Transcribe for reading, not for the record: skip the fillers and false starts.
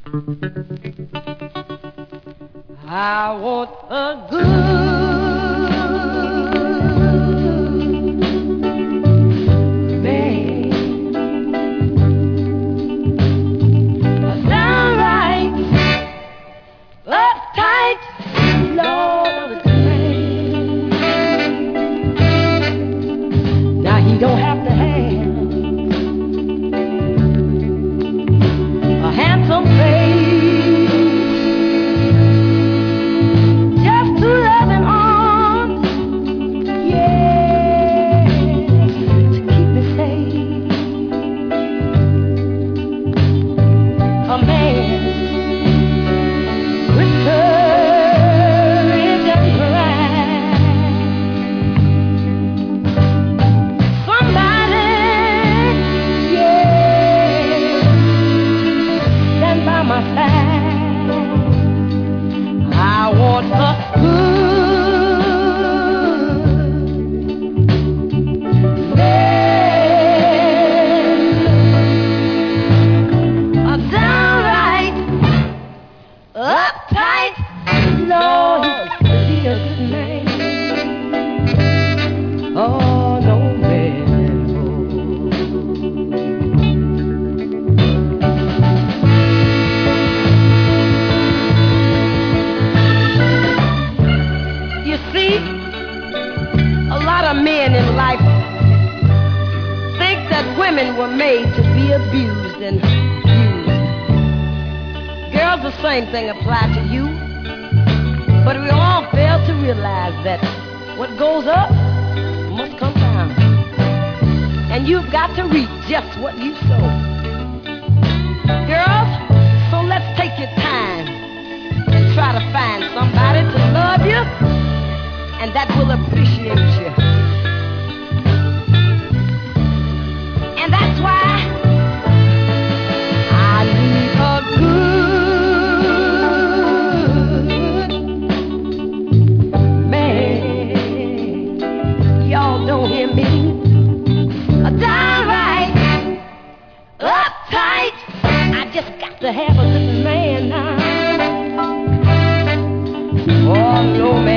I want a good man, a downright uptight Lord of the man. Now he don't have to have a handsome face, women were made to be abused and used. Girls, the same thing applies to you. But we all fail to realize that what goes up must come down. And you've got to reap just what you sow. Girls, so let's take your time and try to find somebody to love you and that will appreciate you. And that's why I need a good man. Y'all don't hear me? A downright uptight. I just got to have a good man now. Oh, no man.